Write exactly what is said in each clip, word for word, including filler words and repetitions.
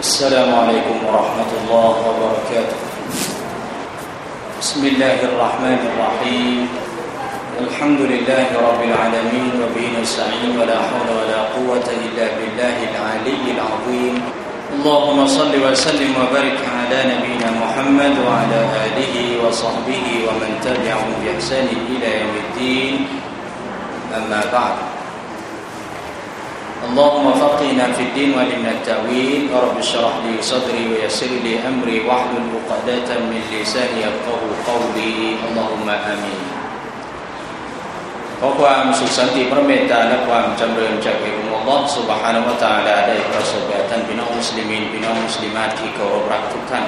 السلام عليكم ورحمة الله وبركاته بسم الله الرحمن الرحيم الحمد لله رب العالمين وبه نستعين ولا حول ولا قوة إلا بالله العلي العظيم اللهم صل وسلم وبارك على نبينا محمد وعلى آله وصحبه ومن تبعهم بإحسان إلى يوم الدين أما بعد اللهم فقهنا في الدين وعلمنا التأويل رب اشرح لي صدري ويسر لي أمري واحلل عقدة من لساني يفقهوا قولي اللهم آمين ขอความสุขสันติพระเมตตาและความจำเริญจากองค์อัลเลาะห์ซุบฮานะฮูวะตะอาลาได้ประสบแก่ท่านพี่น้องมุสลิมีนพี่น้องมุสลิมาตที่เคารพรักทุกท่าน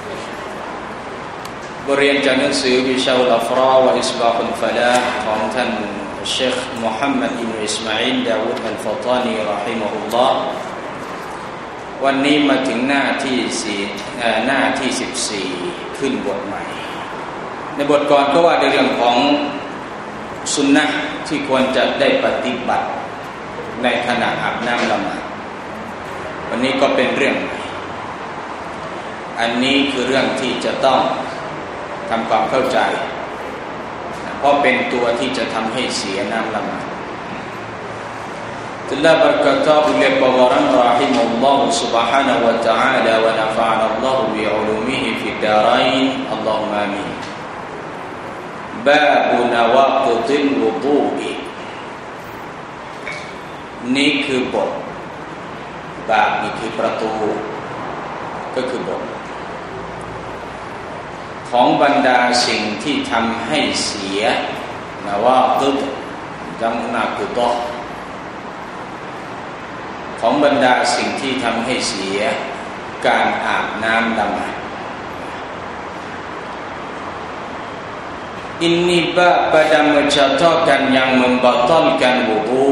บทเรียนจากหนังสือวิชาอุลอัฟรอวะอิสบาฮุลฟะลาฮ์ของท่านเชคมุฮัมมัดอิบนุอิสมาอีลดาวูดอัลฟะฏานีเราะฮิมะฮุลลอฮ์วันนี้มาถึงหน้าที่สี่หน้าที่สิบสี่ขึ้นบทใหม่ในบทก่อนก็ว่าในเรื่องของสุนนะห์ที่ควรจะได้ปฏิบัติในขณะอาบน้ำละหมาดวันนี้ก็เป็นเรื่องใหม่อันนี้คือเรื่องที่จะต้องทำความเข้าใจเพราะเป็นตัวที่จะทำให้เสียน้ำละหมาดtelah berkata beliau Bawaran rahimahullah subhanahu wa ta'ala wa nafa'ana Allah bi 'ulumihi fid darain Allahumma amin Babu nawaqidil wudu'i นี่คือบทบาปนี่คือประตูก็คือบทของบรรดาสิ่งที่ทำให้เสียนะว่าตึ๊ดจำนากุตอของบรรดาสิ่งที่ทำให้เสียการอาบน้ำละหมาด Ini bab pada mencontohkan yang membatalkan wudu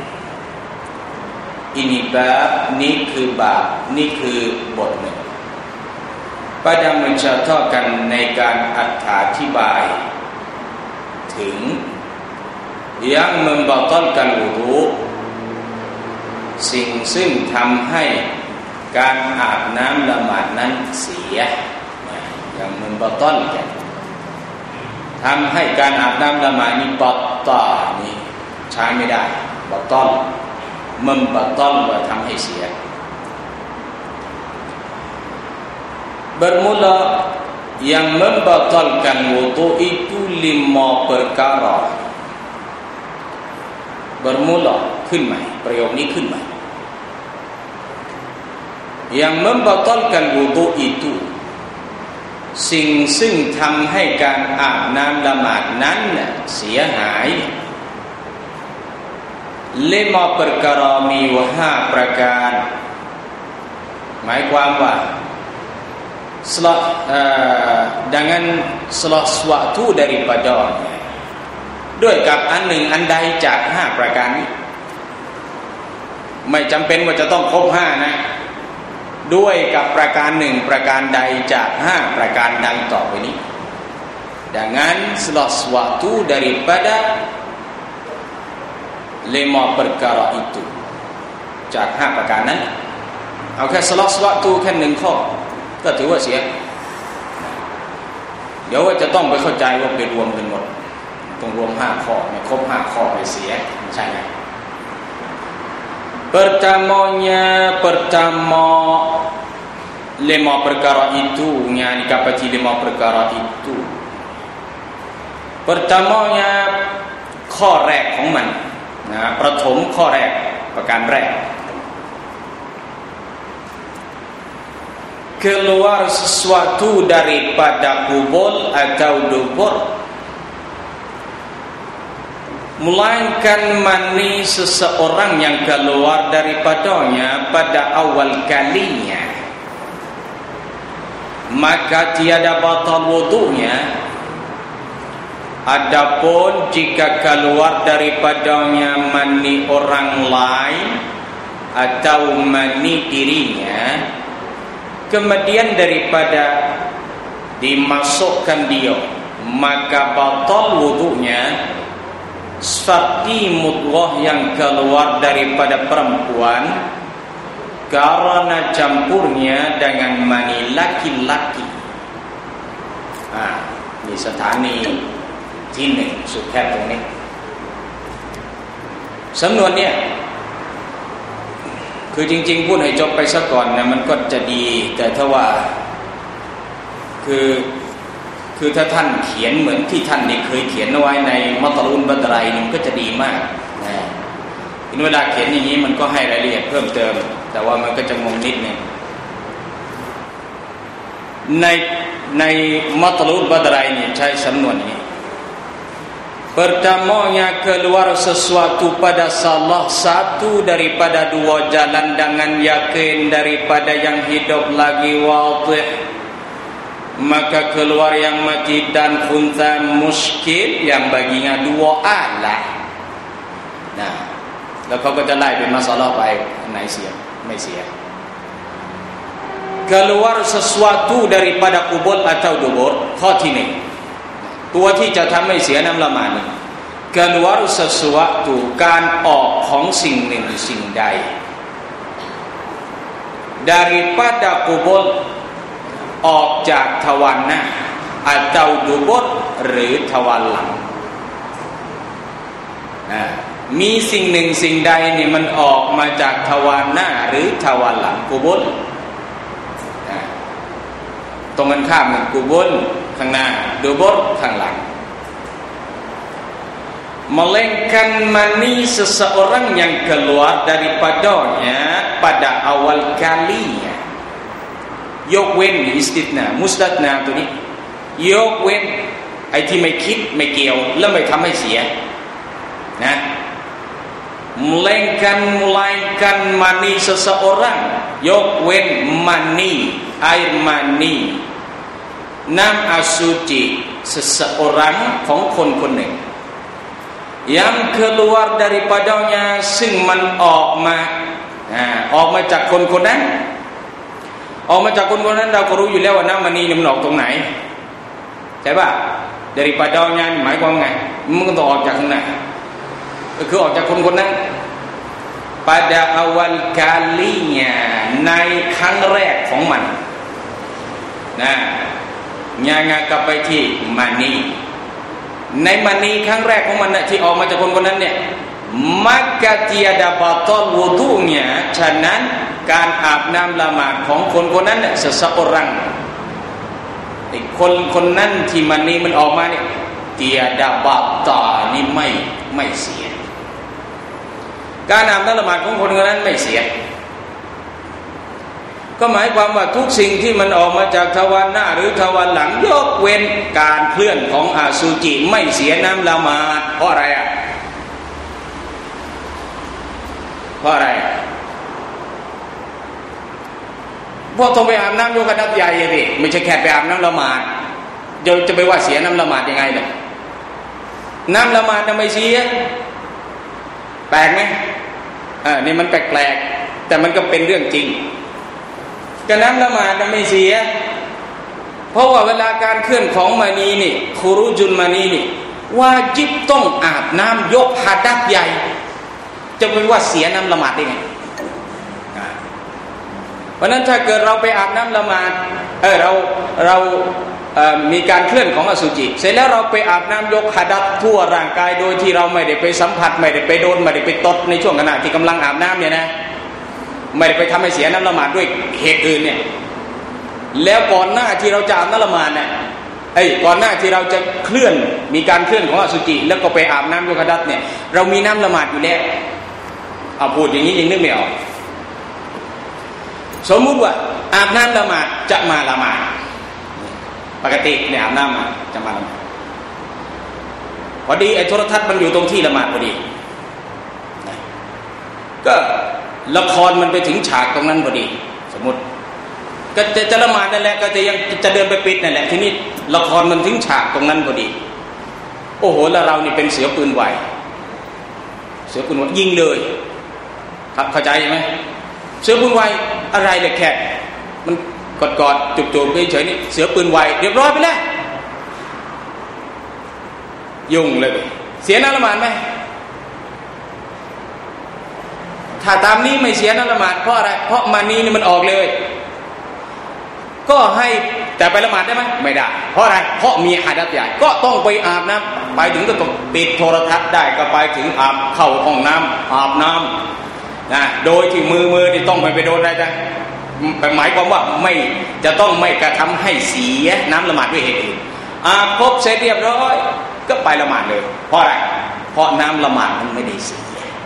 Ini bab นี่คือบาปนี่คือบทหนึ่งpada mencontohkan ในการอธิบายถึง yang membatalkan wudu สิ่งซึ่งทำให้การอาบน้ำละหมาดนั้นเสีย yang membatalkan ทำให้การอาบน้ำละหมาดนี้บัตตานี่ใช้ไม่ได้บัตตลมันบัตตลว่าทำให้เสียBermula yang membatalkan wudu itu lima perkara Bermula ขึ้นใหม่ประโยคนี้ขึ้นใหม่ Yang membatalkan wudu itu สิ่งซึ่งทำให้การอาบน้ำละหมาดนั้นเสียหาย lima perkara มีอยู่ห้าประการหมายความว่าSelah, uh, dengan sesuatu daripadanya ด้วยกับอันหนึ่งอันใดจากห้าประการนี้ไม่จำเป็นว่าจะต้องครบห้านะด้วยกับประการหนึ่งประการใดจากห้าประการดังต่อไปนี้ dengan sesuatu daripada lima perkara itu จากห้าประการนั้นเอาแค่ sesuatu แค่หนึ่งข้อก็ถือว่าเสียเดี๋ยวว่าจะต้องไปเข้าใจว่าไปรวมกันหมดต้องรวมห้าข้อไม่ครบห้าข้อไปเสียไม่ใช่ไง Pertamanya pertama lima perkara itu yang dikapati lima perkara itu Pertamanya ข้อแรกของมันนะประถมข้อแรกประการแรกkeluar sesuatu daripada kubul atau dubur melainkan mani seseorang yang keluar daripadanya pada awal kalinya maka tiada batal wudunya adapun jika keluar daripadanya mani orang lain atau mani dirinya kemudian daripada dimasukkan dia maka batal wudunya seperti mudghah yang keluar daripada perempuan karena campurnya dengan mani laki-laki. Ah, di สถานีที่หนึ่งสุดแคบตรงนี้สำนวนเนี่ยคือจริงๆพูดให้จบไปซะก่อนนะมันก็จะดีแต่ถ้าว่าคือคือถ้าท่านเขียนเหมือนที่ท่านนี่เคยเขียนเอาไว้ในมัตลุนบัตรัยนี่ก็จะดีมากนะเวลาเขียนอย่างนี้มันก็ให้รายละเอียดเพิ่มเติมแต่ว่ามันก็จะงงนิดนึงในในมัตลุนบัตรัยนี่ใช้สำนวนนี้pertamanya keluar sesuatu pada salah satu daripada dua jalan dengan yakin daripada yang hidup lagi wadih maka keluar yang mati dan khunta muskil yang baginya dua alat. Nah, แล้วเขาก็จะไล่เป็นมัสละห์ไปอันไหนเสียไม่เสีย keluar sesuatu daripada kubur atau dubur ข้อที่หนึ่งตัวที่จะทำให้เสียน้ำละหมาดนี่ keluar sesuatu การออกของสิ่งหนึ่งสิ่งใด daripada kubur ออกจากทวารหน้า atau dubur หรือทวารหลังมีสิ่งหนึ่งสิ่งใดนี่มันออกมาจากทวารหน้าหรือทวารหลังกุบุลตรงกันข้ามกันกุบุลข้างหน้าดูบุลข้างหลัง melainkan mani seseorang yang keluar daripadanya pada awal kalinya ยกเว้นอิสติษนามุสตัษนาตัวนี้ยกเว้นไอ้ที่ไม่คิดไม่เกี่ยวแล้วไม่ทำให้เสียนะ melainkan melainkan mani seseorang ยกเว้น mani air mani น้ำอสุจิ seseorang ของคนคนหนึ่ง yang keluar daripadanya ซึ่งมันออกมาออกมาจากคนคนนั้นออกมาจากคนคนนั้นเราก็รู้อยู่แล้วว่าน้ำมณีมันออกตรงไหนใช่ป่ะ daripadanya หมายความไงมันก็ต้องออกจากข้างหน้าก็คือออกจากคนคนนั้น pada awal kalinya ในครั้งแรกของมันนะงางากลับไปที่มานีในมานีครั้งแรกของมันนะที่ออกมาจากคนคนนั้นเนี่ย maka tiada batal wudunya ฉะนั้นการอาบน้ำละหมาดของคนคนนั้นเนี่ย seseorang ไอ้คนคนนั้นที่มานีมันออกมาเนี่ย tiada batal นี่ไม่ไม่เสียการอาบน้ำละหมาดของคนคนนั้นไม่เสียก็หมายความว่าทุกสิ่งที่มันออกมาจากทวารหน้าหรือทวารหลังยกเว้นการเคลื่อนของอสุจิไม่เสียน้ำละหมาดเพราะอะไรอ่ะเพราะอะไรพวกต้องไปอาบน้ำโยกดับใหญ่ดิไม่ใช่แค่ไปอาบน้ำละหมาดจะจะไปว่าเสียน้ำละหมาดยังไงเนี่ยน้ำละหมาดทำไมเสียแปลกไหมอ่านี่มันแปลกๆแต่มันก็เป็นเรื่องจริงการน้ำละหมาดไม่เสียเพราะว่าเวลาการเคลื่อนของมานีนี่คุรุจุนมานีนี่วาญิบต้องอาบน้ำยกหะดัษใหญ่จะเป็นว่าเสียน้ำละหมาดได้ไงเพราะนั้นถ้าเกิดเราไปอาบน้ำละหมาดเออเราเราเอ่อมีการเคลื่อนของอสุจิเสร็จแล้วเราไปอาบน้ำยกหะดัษทั่วร่างกายโดยที่เราไม่ได้ไปสัมผัสไม่ได้ไปโดนไม่ได้ไปตดในช่วงขณะที่กำลังอาบน้ำเนี่ยนะไม่ได้ไปทำให้เสียน้ำละหมาดด้วยเหตุอื่นเนี่ยแล้วก่อนหน้าที่เราจะอาบน้ำละหมาดเนี่ยไอ้ก่อนหน้าที่เราจะเคลื่อนมีการเคลื่อนของอสุจิแล้วก็ไปอาบน้ำยกหะดัษเนี่ยเรามีน้ำละหมาดอยู่แล้วเอาพูดอย่างนี้ยังนึกไม่ออกสมมุติว่าอาบน้ำละหมาดจะมาละหมาดปกติเนี่ยอาบน้ำมาจะมาละหมาดพอดีไอ้โทรทัศน์มันอยู่ตรงที่ละหมาดพอดีก็ละครมันไปถึงฉากตรงนั้นพอดีสมมติก็จะจะละหมาดนั่นแหละก็จะยังจะเดินไปปิดนั่นแหละทีนี้ละครมันถึงฉากตรงนั้นพอดีโอ้โหแล้วเรานี่เป็นเสือปืนไวเสือปืนไวยิงเลยครับเข้าใจไหมเสือปืนไวอะไรเลยแค่มันกอดกอดจุบจูบเฉยๆนี่เสือปืนไวเรียบร้อยไปแล้วยุ่งเลยเสียน้ำละหมาดไหมถถ้าตามนี้ไม่เสียน้ำละหมาดเพราะอะไรเพราะมานีนี่มันออกเลยก็ให้แต่ไปละหมาดได้ไหมไม่ได้เพราะอะไรเพราะมีหะดัษใหญ่ก็ต้องไปอาบน้ำไปถึงก็ต้องปิดโทรทัศน์ได้ก็ไปถึงอาบเข้าห้องน้ำอาบน้ำนะโดยที่มือมือนี่ต้องไปไปโดนอะไรจ้ะหมายความว่าไม่จะต้องไม่กระทำให้เสียน้ำละหมาดด้วยเหตุอื่นอาบครบเสร็จเรียบร้อยก็ไปละหมาดเลยเพราะอะไรเพราะน้ำละหมาดมันไม่ได้เสีย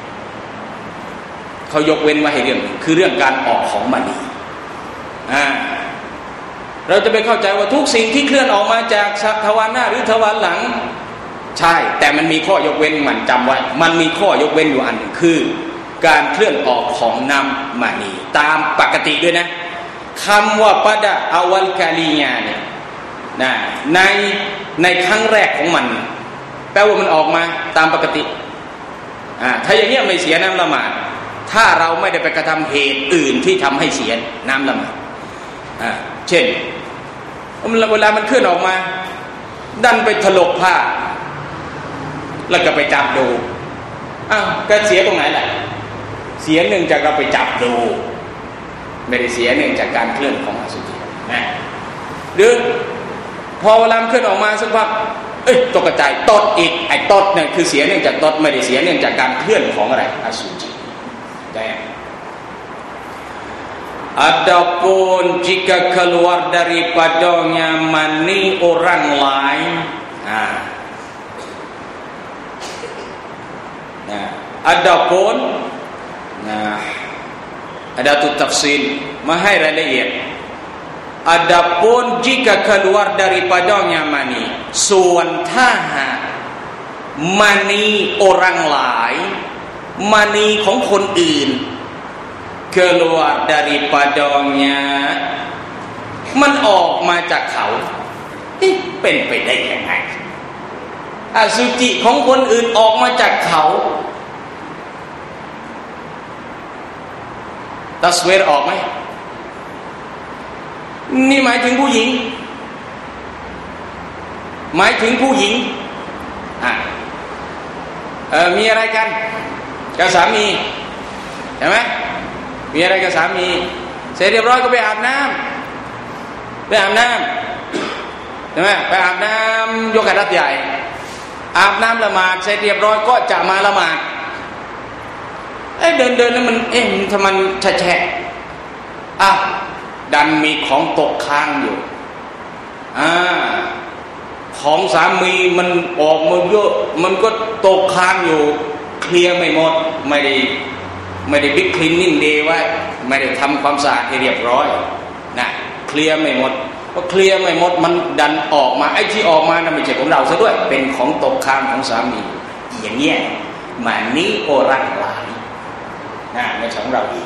เขายกเว้นไว้ให้เรื่องคือเรื่องการออกของมณีอ่าเราจะไปเข้าใจว่าทุกสิ่งที่เคลื่อนออกมาจากทวารหน้าหรือทวารหลังใช่แต่มันมีข้อยกเว้นมันจำไว้มันมีข้อยกเว้นอยู่อันหนึ่งคือการเคลื่อนออกของน้ำมณีตามปกติด้วยนะคำว่าปะดะอวัลกาลีญาเนี่ยนะในในครั้งแรกของมันแปลว่ามันออกมาตามปกติอ่าถ้าอย่างนี้ไม่เสียน้ำละหมาดถ้าเราไม่ได้ไปกระทำเหตุอื่นที่ทำให้เสียน้ำละหมาดอ่าเช่นเวลามันเคลื่อนออกมาดันไปถลกผ้าแล้วก็ไปจับดูอ้าวก็เสียตรงไหนแหละเสียเนื่องจากเราไปจับดูไม่ได้เสียเนื่องจากการเคลื่อนของอสุจินะหรือพอเวลาเคลื่อนออกมาสักพักเอ้ยตกใจตดอีกไอ้ตดเนี่ยคือเสียเนื่องจากตดไม่ได้เสียเนื่องจากการเคลื่อนของอะไรอสุจิแต่adapun jika keluar daripadanya mani orang lain nah nah adapun nah ada tu tafsir mahaiรายละเอียด adapun jika keluar daripadanya mani ส่วนถ้าหากมณี orang lain มณีของคนอื่นkeluar daripadanya มันออกมาจากเขาเป็นไปได้ยังไงอสุจิของคนอื่นออกมาจากเขาตัสวีรออกไหมนี่หมายถึงผู้หญิงหมายถึงผู้หญิงอ่ะเอ่อมีอะไรกันกับสามีใช่ไหมมีอะไรกับสามีเสร็จเรียบร้อยก็ไปอาบน้ำไปอาบน้ำใช่ไหมไปอาบน้ำยกกระดับใหญ่อาบน้ำละหมาดเสร็จเรียบร้อยก็จะมาละหมาดเอ้เดินเดินแล้วมันเอ๊ะทำมันแฉะอ่ะดันมีของตกค้างอยู่อ่าของสามีมันออกมาเยอะมันก็ตกค้างอยู่เคลียร์ไม่หมดไม่ได้ไม่ได้บิ๊กคลีนนิ่งเดย์ไว้ไม่ได้ทำความสะอาดให้เรียบร้อยนะเคลียร์ไม่หมดพอเคลียร์ไม่หมดมันดันออกมาไอ้ที่ออกมานั่นไม่ใช่ของเราซะด้วยเป็นของตกค้างของสามีอย่างเงี้ยมันนี้โอรักหลายนะไม่ใช่ของเราอีก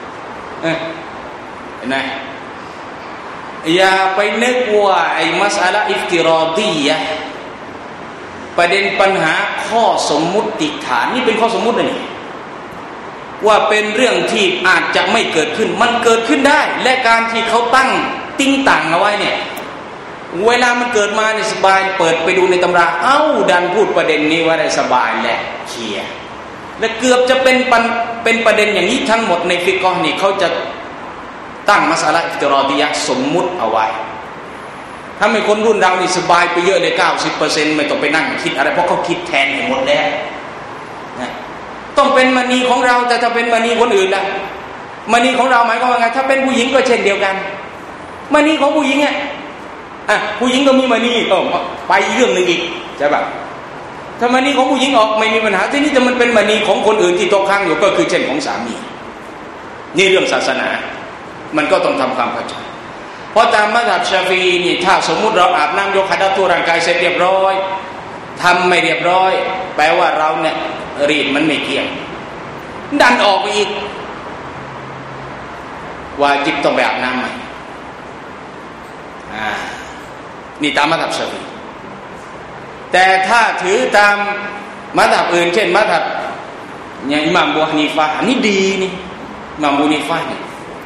เห็นไหมอย่าไปนึกว่าไอ้มัสอะละอิฟติรอดียะประเด็นปัญหาข้อสมมุติฐานนี่เป็นข้อสมมุตินี่ว่าเป็นเรื่องที่อาจจะไม่เกิดขึ้นมันเกิดขึ้นได้และการที่เขาตั้งติ้งต่างเอาไว้เนี่ยเวลามันเกิดมาเนี่ยสบายเปิดไปดูในตำราเอ้าดันพูดประเด็นนี้ว่าได้สบายแหละเคลียร์และเกือบจะเป็นเป็นประเด็นอย่างนี้ทั้งหมดในฟิกฮ์นี่เขาจะตั้งมัสอะละอิฟติรอดียะห์สมมุติเอาไว้ถ้าไม่คนรุ่นเรานี่สบายไปเยอะเลย เก้าสิบเปอร์เซ็นต์ ไม่ต้องไปนั่งคิดอะไรเพราะเขาคิดแทนให้หมดแล้วนะต้องเป็นมณีของเราแต่ถ้าเป็นมณีคนอื่นล่ะมณีของเราหมายความว่าไงถ้าเป็นผู้หญิงก็เช่นเดียวกันมณีของผู้หญิงอ่ะอ่ะผู้หญิงก็มีมณีเออไปเรื่องนึงอีกใช่ป่ะถ้ามณีของผู้หญิงออกไม่มีปัญหาที่นี่แต่มันเป็นมณีของคนอื่นที่ตกค้างอยู่ก็คือเช่นของสามีนี่เรื่องศาสนามันก็ต้องทำความเข้าใจเพราะตามมัซฮับชาฟีอีนี่ถ้าสมมุติเราอาบน้ำยกหะดัษทั่วร่างกายเสร็จเรียบร้อยทำไม่เรียบร้อยแปลว่าเราเนี่ยรีดมันไม่เกี่ยงดันออกไปอีกวาญิบต้องไปอาบน้ำใหม่อ่านี่ตามมัซฮับชาฟีอีแต่ถ้าถือตามมัซฮับอื่นเช่นมัซฮับอย่างอิหม่ามอบูฮานีฟะห์นี่ดีนี่อิหม่ามอบูฮานีฟะห์นี่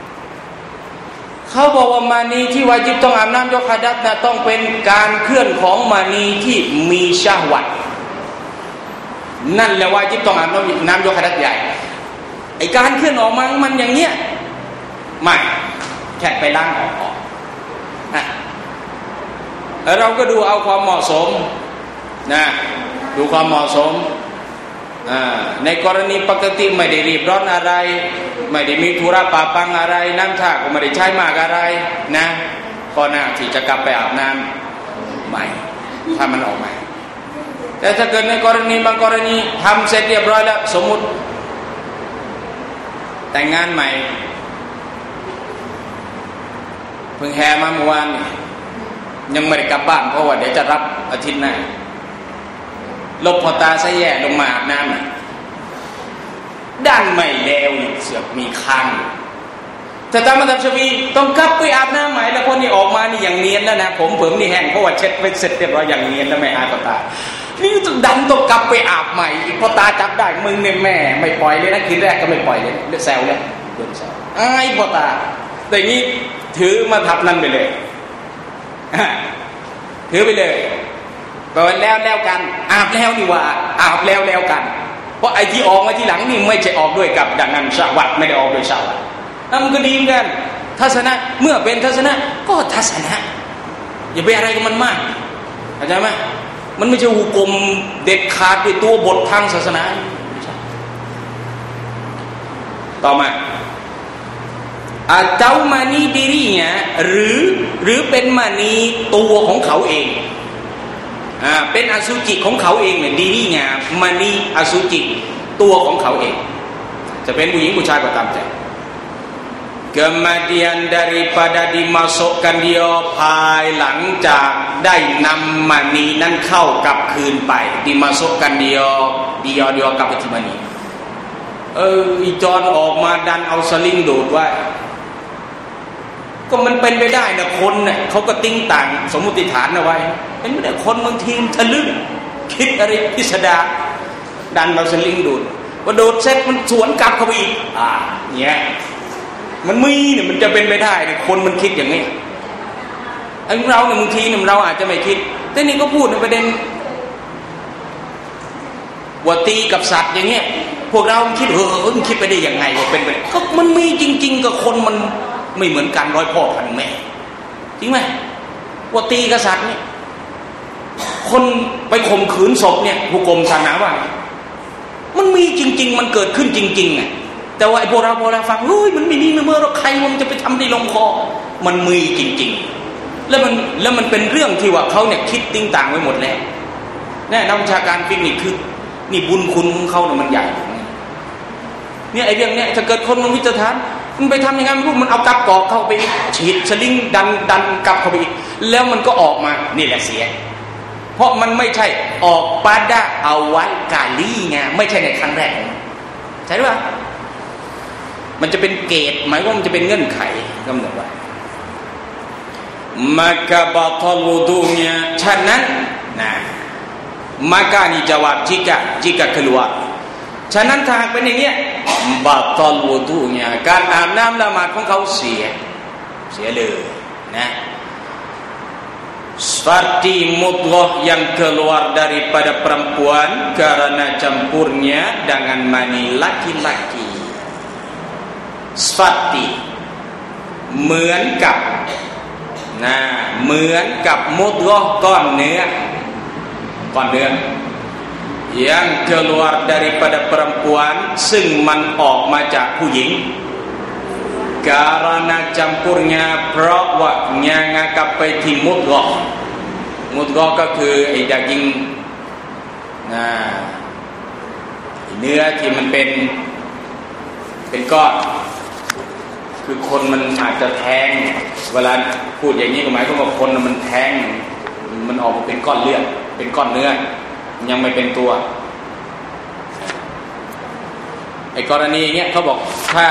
เขาบอกว่ามานีที่วาญิบต้องอาบน้ำยกหะดัษนะต้องเป็นการเคลื่อนของมานีที่มีชะฮวัตนั่นแหละวาญิบต้องอาบน้ำยกหะดัษใหญ่ไอ้การเคลื่อนออกมามันอย่างเงี้ยไม่แค่ไปล้างออกออกนะเราก็ดูเอาความเหมาะสมนะดูความเหมาะสมในกรณีปกติไม่ได้รีบร้อนอะไรไม่ได้มีธุระปะปังอะไรน้ำท่าก็ไม่ได้ใช้มากอะไรนะก็น่าที่จะกลับไปอาบน้ำใหม่ถ้ามันออกมาแต่ถ้าเกิดในกรณีบางกรณีทำเสร็จเรียบร้อยแล้วสมมุติแต่งงานใหม่เพิ่งแห่มาเมื่อวานยังไม่ได้กลับบ้านเพราะว่าเดี๋ยวจะรับอาทิตย์หน้าลบพอตาซะแย่ลงมาอาบน้ำน่ะด้านไม่แล้วเสือกมีค้างแต่ตามมัธยมชวีต้องกลับไปอาบน้ำใหม่แล้วพอนี่ออกมานี่อย่างเนียนแล้วนะผมเผิมนี่แห้งเพราะว่าเช็ดไปเสร็จเรียบร้อยอย่างเนียนแล้วไม่อาบพอตานี่ต้องดันต้องกลับไปอาบใหม่อีกพอตาจับได้มึงเนี่ยแม่ไม่ปล่อยเลยนะทีแรกก็ไม่ปล่อยเลยเลือดแซวเลยโดนแซวไอ้พอตาแต่นี้ถือมาทับนั่นไปเลยถือไปเลยแปลว่าแล้วแล้วกันอาบแล้วนี่ว่าอาบแล้วแล้วกันเพราะไอ้ที่ออกมาทีหลังนี่ไม่ใช่ออกด้วยกับดังนั้นชาววัดไม่ได้ออกด้วยชาววัดมันก็ดีเหมือนกันทัศนะเมื่อเป็นทัศนะก็ทัศนะอย่าไปอะไรกับมันมากเข้าใจไหมมันไม่ใช่หุกมเด็ดขาดด้วยตัวบททางศาสนาต่อมาอาเจ้ามานีดิริเนี่ยหรือหรือเป็นมานีตัวของเขาเองอ่าเป็นอสุจิของเขาเองเนี่ยดิริเนี่ยมานีอสุจิตัวของเขาเองจะเป็นผู้หญิงผู้ชายก็ตามใจ kemudian daripada dimasukkan dia ภายหลังจากได้นำมานีนั้นเข้ากลับคืนไป dimasukkan dia dia dia กลับไปที่มานีเอออีจอนออกมาดันเอาสลิงดูดไว้ก็มันเป็นไปได้นะคนเนี่ยเขาก็ติ้งต่างสมมุติฐานเอาไว้เป็นไม่ได้คนบางทีมทะลึ่งคิดอะไรพิสดารดันเอาสลิงดูดว่าโดดเสร็จมันสวนกลับเข้าไปอีกอ่าเนี่ยมันมีเนี่ยมันจะเป็นไปได้เนี่ยคนมันคิดอย่างนี้ไอ้เราเนี่ยบางทีเนี่ยเราอาจจะไม่คิดแต่นี่ก็พูดในประเด็นว่าตีกับสัตว์อย่างเงี้ยพวกเราคิดเออมันคิดไปได้ยังไงว่าเป็นไปก็มันมีจริงๆกับคนมันไม่เหมือนกันร้อยพ่อพันแม่จริงไหมว่าตีกับสัตว์เนี่ยคนไปข่มขืนศพเนี่ยผู้กรมศาสนาว่ามันมีจริงๆมันเกิดขึ้นจริงๆไงแต่ว่าไอ้พวกเราพอเราฟังเฮ้ยมันไม่มีเมื่อเราใครมันจะไปทำได้ลงคอมันมีจริงๆแล้วมันแล้วมันเป็นเรื่องที่ว่าเขาเนี่ยคิดติ้งต่างไว้หมดแล้วแน่นักวิชาการฟิกนี่คือนี่บุญคุณของเขาเนี่ยมันใหญ่เนี่ยไอ้เรื่องเนี้ยถ้าเกิดคนมันวิจารณ์มันไปทำยังไงไม่รู้มันเอากับกอกเข้าไปฉีดสลิงดันดันกลับเข้าไปอีกแล้วมันก็ออกมานี่แหละเสียเพราะมันไม่ใช่ออกปาดาเอาไว้กาลีไงไม่ใช่ในครั้งแรกใช่หรือเปล่ามันจะเป็นเกณฑ์หมายว่ามันจะเป็นเงื่อนไขกำหนดไว้maka batal wudunya ฉะนั้นนะ maka นี่จาวบ jika jika keluar ฉะนั้นถ้าหากเป็นอย่างเงี้ย batal wudunya การอาบน้ำละหมาดของเขาเสียเสียเลยนะ seperti mudghah yang keluar daripada perempuan karena campurnya dengan mani laki-laki seperti เหมือนกับนะเหมือนกับมุดกห์ก้อนเนื้อก้อนเนื้อ yang keluar daripada perempuan ซึ่งมันออกมาจากผู้หญิง karena campurnya เพราะว่าnya ngakapไปที่มุดกห์มุดกห์ก็คือไอ้ดากิงนะเนื้อที่มันเป็นเป็นก้อนคือคนมันอาจจะแท้งเวลาพูดอย่างนี้ก็หมายความว่าคนมันแท้งมันออกมาเป็นก้อนเลือดเป็นก้อนเนื้อยังไม่เป็นตัวไอ้กรณีเนี้ยเขาบอกถ้า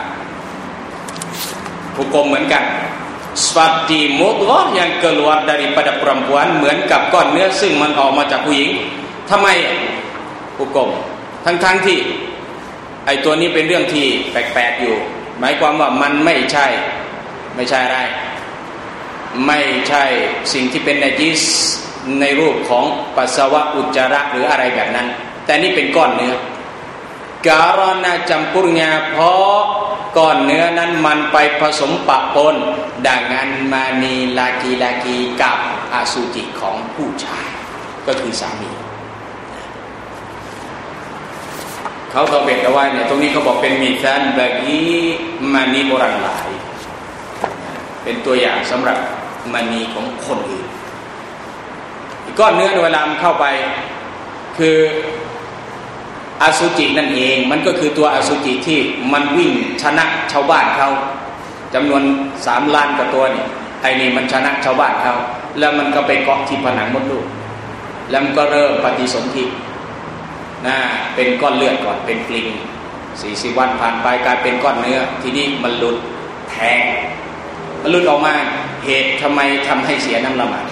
ผู้กรมเหมือนกัน seperti mudghah yang keluar daripada perempuan เหมือนกับก้อนเนื้อซึ่งมันออกมาจากผู้หญิงทำไมผู้กรมทั้งๆที่ไอ้ตัวนี้เป็นเรื่องที่แปลกๆอยู่หมายความว่ามันไม่ใช่ไม่ใช่อะไรไม่ใช่สิ่งที่เป็นนาจิสในรูปของปัสสาวะอุจจาระหรืออะไรแบบนั้นแต่นี่เป็นก้อนเนื้อ karena campurnya เพราะก้อนเนื้อนั้นมันไปผสมปะปน dengan mani laki-laki กับอสุจิของผู้ชายก็คือสามีเขาตอบเบ็ดเอาไว้เนี่ยตรงนี้เขาบอกเป็นมิซัล bagi mani orang lain เป็นตัวอย่างสำหรับมณีของคนอื่นก้อนเนื้อเวลามันเข้าไปคืออสุจินั่นเองมันก็คือตัวอสุจิที่มันวิ่งชนะชาวบ้านเขาจำนวนสามล้านกว่าตัวนี่ไอ้นี่มันชนะชาวบ้านเขาแล้วมันก็ไปเกาะที่ผนังมดลูกแล้วมันก็เริ่มปฏิสนธินะเป็นก้อนเลือดก่อนเป็นปลิงสี่สิบวันผ่านไปกลายเป็นก้อนเนื้อทีนี้มันหลุดแทงมันหลุดออกมาเหตุทำไมทำให้เสียน้ำละหมาด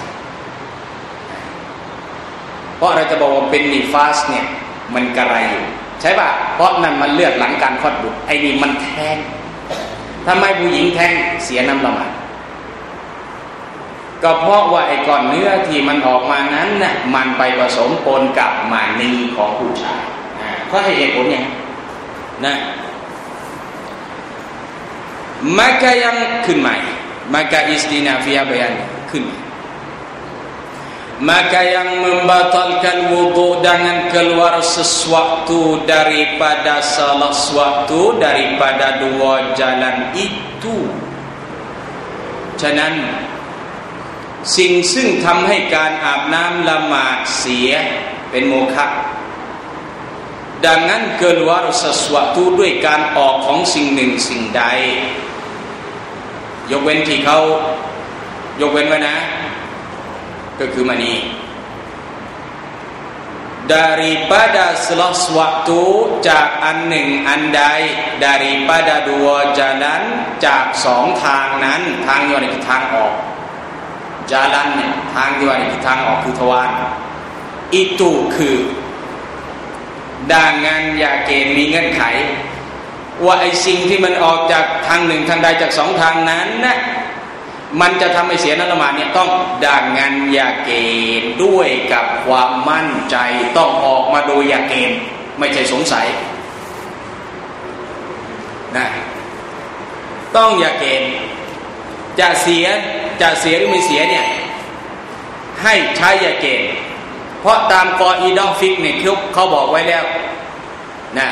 เพราะเราจะบอกว่าเป็นนิฟาสเนี่ยมันกระไรอยู่ใช่ป่ะเพราะนั่นมันเลือดหลังการคลอดบุตรไอ้นี่มันแทงทำไมผู้หญิงแทงเสียน้ำละหมาดก็เพราะว่าไอ้ก้อนเนื้อที่มันออกมานั้นน่ะมันไปผสมปนกับมานีของผู้ชายอ่าก็ให้เหตุผลอย่างนะ maka yang ขึ้นใหม่ maka istinafiyah bayan ขึ้น maka yang membatalkan wudu dengan keluar sesuatu daripada salah sesuatu daripada dua jalan itu ฉะนั้นสิ่งซึ่งทำให้การอาบน้ำละหมาดเสียเป็นโมฆะ dengan keluar sesuatu ด้วยการออกของสิ่งหนึ่งสิ่งใดยกเว้นที่เขายกเว้นไว้นะก็คือมานี daripada sesuatu จากอันหนึ่งอันใด daripada dua jalan จากสองทางนั้นทางที่ว่านี่คือทางออกจาลันเนี่ยทางที่ว่านี่คือทางออกคือทวาร itu คือดังนั้นอย่าเกณฑ์มีเงื่อนไขว่าไอ้สิ่งที่มันออกจากทางหนึ่งทางใดจากสองทางนั้นนะมันจะทำให้เสียน้ำละหมาดเนี่ยต้องดังนั้นอย่าเกณฑ์ด้วยกับความมั่นใจต้องออกมาโดยอย่าเกณฑ์ไม่ใช่สงสัยนะต้องอย่าเกณฑ์จะเสียจะเสียหรือไม่เสียเนี่ยให้ใช้อย่าเกณฑ์เพราะตามกออีดอฟิกเนี่ยเขาบอกไว้แล้วนะ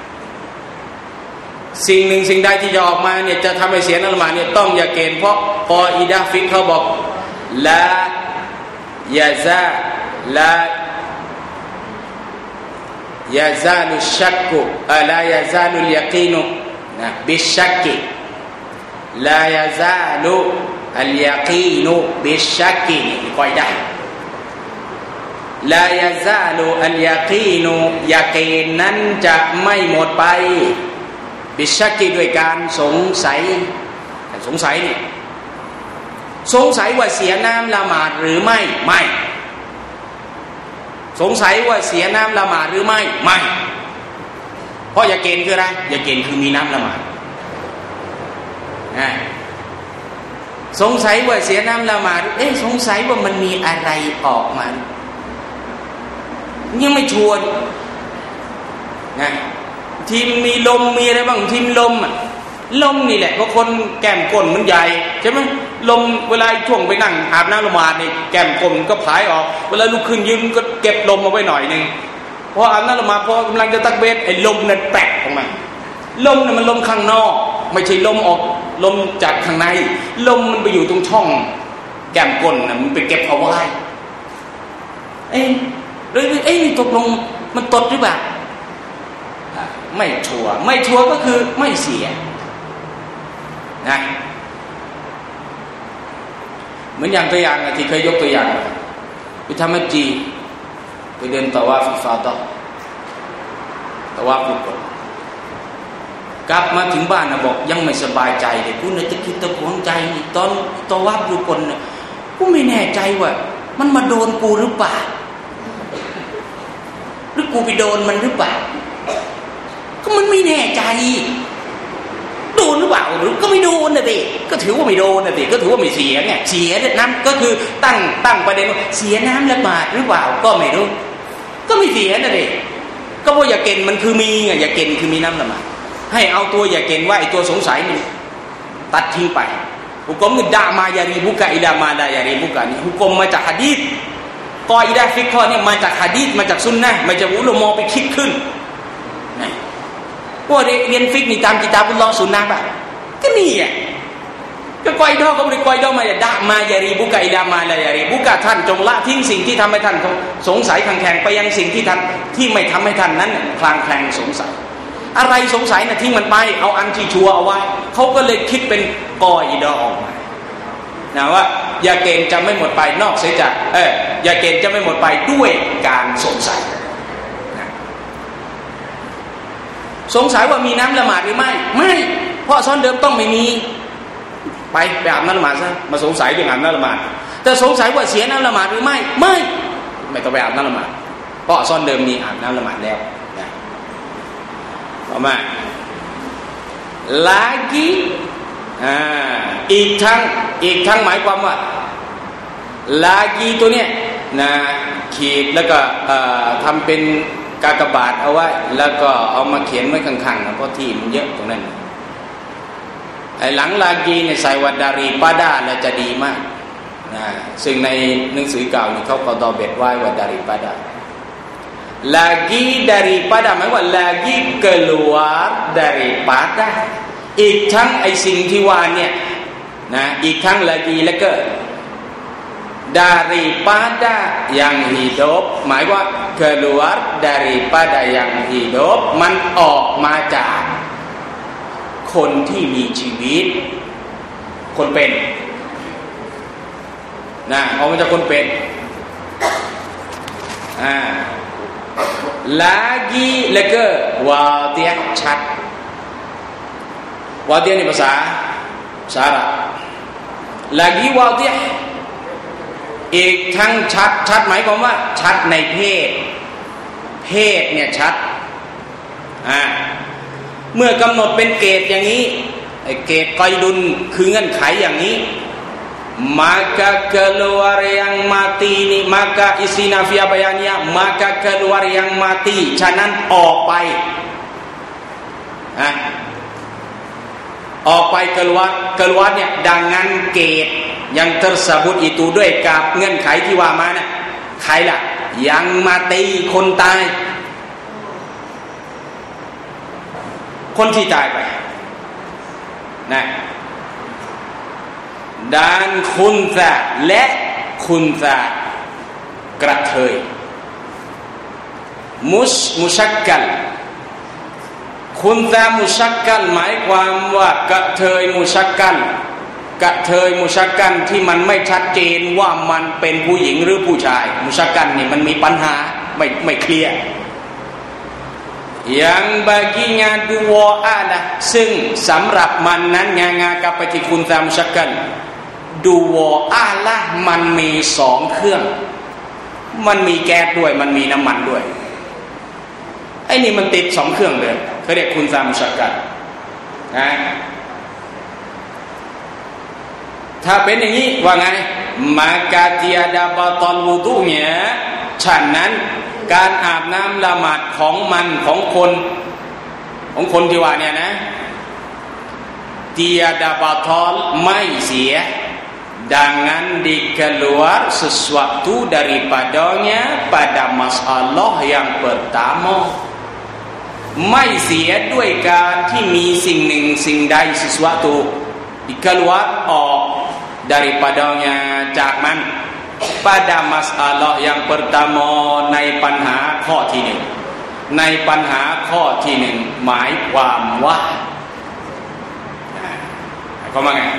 สิ่งหนึ่งสิ่งใดที่จะออกมาเนี่ยจะทำให้เสียน้ำละหมาดเนี่ยต้องอย่าเกณฑ์เพราะกออีดอฟิกเขาบอกลายาซาลายาซาลุชักกุอะลายาซาลุลยากีนุนะบิชักกิลายาซาลุอัลยากีนุบิชักกินี่กออีดะลายาซาลุอัลยากีนุยากีนนั้นจะไม่หมดไปบิชักกิด้วยการสงสัยสงสัยนี่สงสัยว่าเสียน้ำละหมาดหรือไม่ไม่สงสัยว่าเสียน้ำละหมาดหรือไม่ไม่เพราะอย่าเกณฑ์คืออะไรอย่าเกณฑ์คือมีน้ำละหมาดนะสงสัยว่าเสียน้ำละหมาดเอ๊ะสงสัยว่ามันมีอะไรออกมายังไม่ชวนนะทีมมีลมมีอะไรบ้างทีมลมอ่ะลมนี่แหละเพราะคนแก้มก้นมันใหญ่ใช่ไหมลมเวลาช่วงไปนั่งอาบน้ำละหมาดนี่แก้มก้นก็ผายออกเวลาลุกขึ้นยืนก็เก็บลมเอาไว้หน่อยนึงพออาบน้ำละหมาดพอกำลังจะตักเบสไอ้ลมนั่นแปะออกมาลมนั่นมันลมข้างนอกไม่ใช่ลมออกลมจากข้างในลมมันไปอยู่ตรงช่องแก้มก้นน่ะมันไปเก็บเอาไว้เอ้ยเอ้ยเอ้ยตกลงมันตดหรือเปล่าไม่ชัวร์ไม่ชัวร์ก็คือไม่เสียนะเหมือนอย่างตัวอย่างที่เคยยกตัวอย่างไปทำมัจจีไปเดินตะวาฟฟาตะตะวาฟบุกกลับมาถึงบ้านนะบอกยังไม่สบายใจเลยกูเนี่ยตะคิดตะขวงใจตอนตะวาฟบุกเนี่ยกูไม่แน่ใจว่ามันมาโดนกูหรือเปล่าหรือกูไปโดนมันหรือเปล่าก็มันไม่แน่ใจโดนหรือเปล่าหรือก็ไม่โดนนะดิก็ถือว่าไม่โดนนะดิก็ถือว่าไม่เสียไงเสียน้ำก็คือตั้งตั้งประเด็นว่าเสียน้ำละหมาดหรือเปล่าก็ไม่รู้ก็ไม่เสียนะดิก็เพราะยาเก่นมันคือมีไงยาเก่นคือมีน้ำละหมาดให้เอาตัวยาเก่นว่าไอ้ตัวสงสัยนี่ตัดทิ้งไปหุกมคือดามายารีบุกะอิลามาดายารีบุกะนี่หุกมมาจากหะดีษกออิดะห์ฟิกฮ์เนี่ยมาจากหะดีษมาจากซุนนะห์มาจากอุลามะไปคิดขึ้นนะพวกเรียนฟิกนี่ตามกิตาบุลลอฮ์ซุนนะห์ป่ะก็นี่อ่ะก็กอยดอก็บริกอยดอมาอย่าดะมายารีบุกะอิลามาดายารีบุกะท่านจงละทิ้งสิ่งที่ทำให้ท่านสงสัยคลางแคลงไปยังสิ่งที่ท่านที่ไม่ทำให้ท่านนั้นคลางแคลงสงสัยอะไรสงสัยนะทิ้งมันไปเอาอันที่ชัวร์เอาไว้เขาก็เลยคิดเป็นกออิดอออกมานะว่ายาเกณฑ์จะไม่หมดไปนอกเสียจากเออยาเกณฑ์จะไม่หมดไปด้วยการสงสัยนะสงสัยว่ามีน้ำละหมาดหรือไม่ไม่เพราะซ้อนเดิมต้องไม่มีไปไปอาบน้ำละหมาดซะมาสงสัยเรื่องอาบน้ำละหมาดแต่สงสัยว่าเสียน้ำละหมาดหรือไม่ไม่ไม่ต้องไปอาบน้ำละหมาดเพราะซ้อนเดิมมีอาบน้ำละหมาดแล้วนะต่อมาlagiอ่าอีกทั้งอีกทั้งหมายความว่าlagiตัวเนี้ยนะขีดแล้วก็ทำเป็นกากบาทเอาไว้แล้วก็เอามาเขียนไว้ข้างๆเพราะที่มันเยอะตรงนั้นไอ้หลังlagiเนี่ยใส่วัดดารีปาดาแล้วจะดีมากนะซึ่งในหนังสือเก่านี่เขาก็ดอเบ็ดไว้วัดดารีปาดาlagi daripada หมายว่า lagi keluar daripada อีกทั้งไอ้สิ่งที่ว่าเนี่ยนะอีกทั้ง lagi แล้วก็ daripada yang hidup หมายว่า keluar daripada yang hidup มันออกมาจากคนที่มีชีวิตคนเป็นนะออกมาจากคนเป็นอ่าlagi แล้วก็วาเตียชัดวาเตียนี่ภาษาภาษาอาหรับ lagi วาเตียอีกทั้งชัดชัดหมายความว่าชัดในเพศเพศเนี่ยชัดอ่าเมื่อกำหนดเป็นเกณฑ์อย่างนี้ไอ้เกณฑ์กอยดุลคือเงื่อนไขอย่างนี้maka keluar yang mati ini maka isi nafiyah bayannya maka keluar yang mati ฉะนั้นออกไปอ่ะออกไป keluar keluar เนี่ยดังนั้นเกตyang tersebut itu ด้วยกับเงื่อนไขที่ว่ามานะใครล่ะยังมาตีคนตายคนที่ตายไปนะdan khunsa และคุนซากระเทยมุชมุชักกัลคุนซามุชักกัลหมายความว่ากระเทยมุชักกัลกระเทยมุชักกัลที่มันไม่ชัดเจนว่ามันเป็นผู้หญิงหรือผู้ชายมุชักกัลนี่มันมีปัญหาไม่ไม่เคลียร์yang baginya dua alah ซึ่งสำหรับมันนั้นงางากะปฏิคุนซามุชักกัลดูวออาละมันมีสองเครื่องมันมีแก๊สด้วยมันมีน้ำมันด้วยไอ้นี่มันติดสองเครื่องเลยเขาเรียกคุณซามุชักกัลนะถ้าเป็นอย่างนี้ว่าไงมากาติยาดาบาตอนวูดุเนี่ยฉะนั้นการอาบน้ำละหมาดของมันของคนของคนที่ว่าเนี่ยนะติยาดาบาตอนไม่เสียdengan dikeluar sesuatu daripadanya pada masalah yang pertama ไม่เสียด้วยการที่มีสิ่งหนึ่งสิ่งใด sesuatu dikeluar ออก daripadanya จากมัน pada masalah yang pertama ในปัญหาข้อที่หนึ่งในปัญหาข้อที่หนึ่งหมายความว่าเขาว่าไง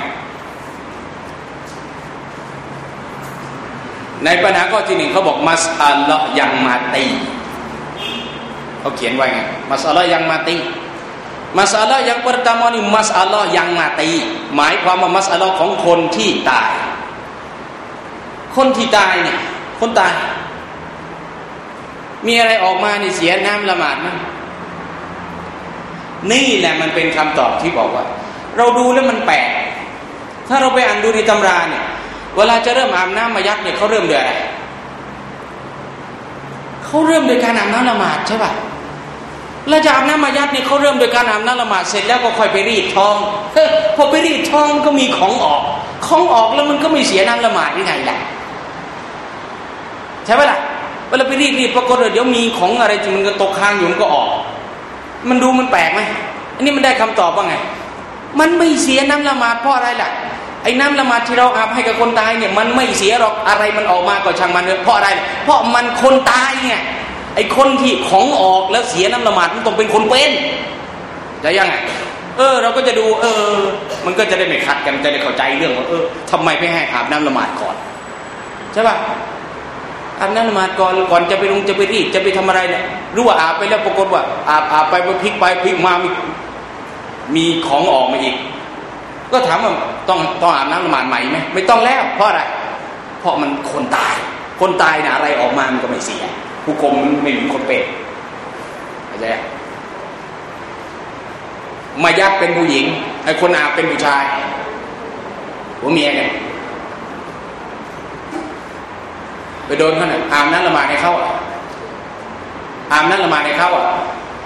ในปัญหาข้อที่หนึ่งเขาบอกมัสอัลลอฮ์ยังมาตีเขาเขียนไว้ไงมัสอัลลอฮ์ยังมาตีมัสอัลลอฮ์yang pertamaนี่มัสอัลลอฮ์ยังมาตีหมายความว่ามัสอัลลอฮ์ของคนที่ตายคนที่ตายเนี่ยคนตายมีอะไรออกมานี่เสียน้ำละหมาดมั้ยนี่แหละมันเป็นคำตอบที่บอกว่าเราดูแล้วมันแปลกถ้าเราไปอ่านดูในตำราเนี่ยเวลาจะเริ่มอาบน้ำมายักเนี่ยเขาเริ่มด้วยอะไรเขาเริ่มโดยการอาบน้ำละหมาดใช่ป่ะแล้วจะอาบน้ำมายัดเนี่ยเขาเริ่มโดยการอาบน้ำละหมาดเสร็จแล้วก็ค่อยไปรีดทองเออพอไปรีดทองก็มีของออกของออกแล้วมันก็ไม่เสียน้ำละหมาดยังไงล่ะใช่ไหมล่ะเวลาไปรีดรีดปรากฏว่าเดี๋ยวมีของอะไรที่มันก็ตกค้างอยู่มันก็ออกมันดูมันแปลกไหมอันนี้มันได้คำตอบว่าไงมันไม่เสียน้ำละหมาดเพราะอะไรล่ะไอ้น้ำละหมาดที่เราอาบให้กับคนตายเนี่ยมันไม่เสียหรอกอะไรมันออกมาก็ช่างมันเถอะเพราะอะไรเพราะมันคนตายไงไอ้คนที่ของออกแล้วเสียน้ำละหมาดมันต้องเป็นคนเป็นจะยังไงเออเราก็จะดูเออมันก็จะได้ไม่ขัดกันจะได้เข้าใจเรื่องว่าเออทำไมไม่ให้อาบน้ำละหมาดก่อนใช่ป่ะอาบน้ำละหมาดก่อนก่อนจะไปลงจะไปรีดจะไปทำอะไรเนี่ยรู้ว่าอาบไปแล้วปรากฏว่าอาบอาบไปพลิกไปพลิกมามีมีของออกมาอีกก็ถามว่าต้องต้องอาบน้ำละหมาดใหม่ไหมไม่ต้องแล้วเพราะอะไรเพราะมันคนตายคนตายนะอะไรออกมามันก็ไม่เสียผู้กรมไม่เหมือนคนเป็นเข้าใจมายักเป็นผู้หญิงไอ้คนอาบเป็นผู้ชายผัวเมียเนี่ยไปโดนเขาเนี่ยอาบน้ำละหมาดให้เขาอาบน้ำละหมาดให้เขาอ่ะ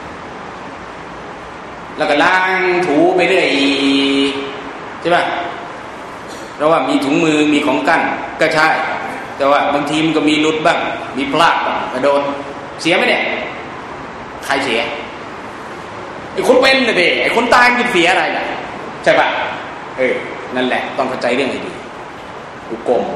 แล้วก็ล้างถูไปเรื่อยใช่ป่ะเพราะว่ามีถุงมือมีของกั้นก็ใช่แต่ว่าบางทีมันก็มีหลุดบ้างมีพลาดบ้างกระโดนเสียไหมเนี่ยใครเสียไอ้คนเป็นน่ะดิไอ้คนตายมันเสียอะไรล่ะใช่ป่ะเออนั่นแหละต้องเข้าใจเรื่องให้ดีอุกม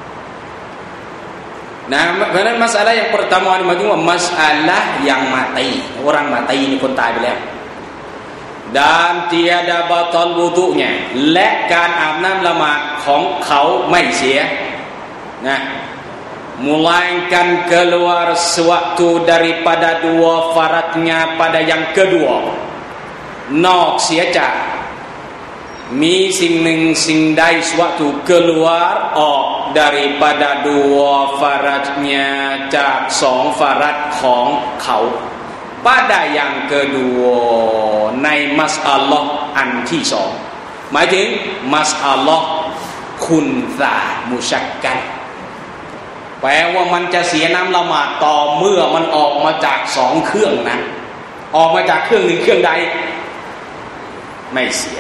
nah karena masalah yang pertama ini maksudnya masalah yang mati orang mati iniคนตายไปแล้วdan tiada batal wudunya และการอาบน้ำละหมาดของเขาไม่เสียนะ melainkan keluar sewaktu daripada dua faradnya pada yang kedua นอกเสียจากมีสิ่งหนึ่งสิ่งใด sewaktu keluar ออก daripada dua faradnya จากสองฟารัดของเขาpada yang kedua ในมัสอัลลอฮ์อันที่สองหมายถึงมัสอัลลอฮ์คุณซามุชักกันแปลว่ามันจะเสียน้ำละหมาดต่อเมื่อมันออกมาจากสองเครื่องนั้นออกมาจากเครื่องหนึ่งเครื่องใดไม่เสีย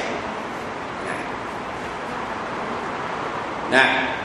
นะ